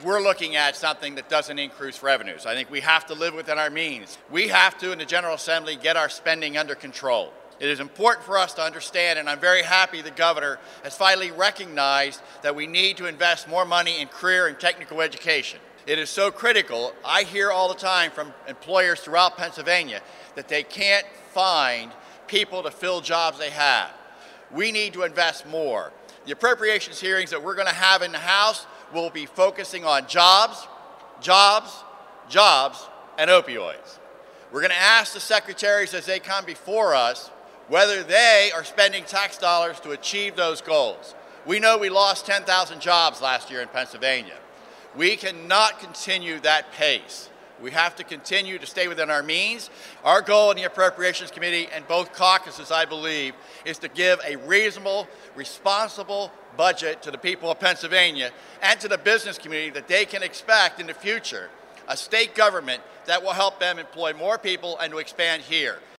we're looking at something that doesn't increase revenues. I think we have to live within our means. We have to, in the General Assembly, get our spending under control. It is important for us to understand, and I'm very happy the governor has finally recognized that we need to invest more money in career and technical education. It is so critical. I hear all the time from employers throughout Pennsylvania that they can't find people to fill jobs they have. We need to invest more. The appropriations hearings that we're going to have in the House will be focusing on jobs, jobs, jobs, and opioids. We're going to ask the secretaries as they come before us whether they are spending tax dollars to achieve those goals. We know we lost 10,000 jobs last year in Pennsylvania. We cannot continue that pace. We have to continue to stay within our means. Our goal in the Appropriations Committee and both caucuses, I believe, is to give a reasonable, responsible budget to the people of Pennsylvania and to the business community that they can expect in the future a state government that will help them employ more people and to expand here.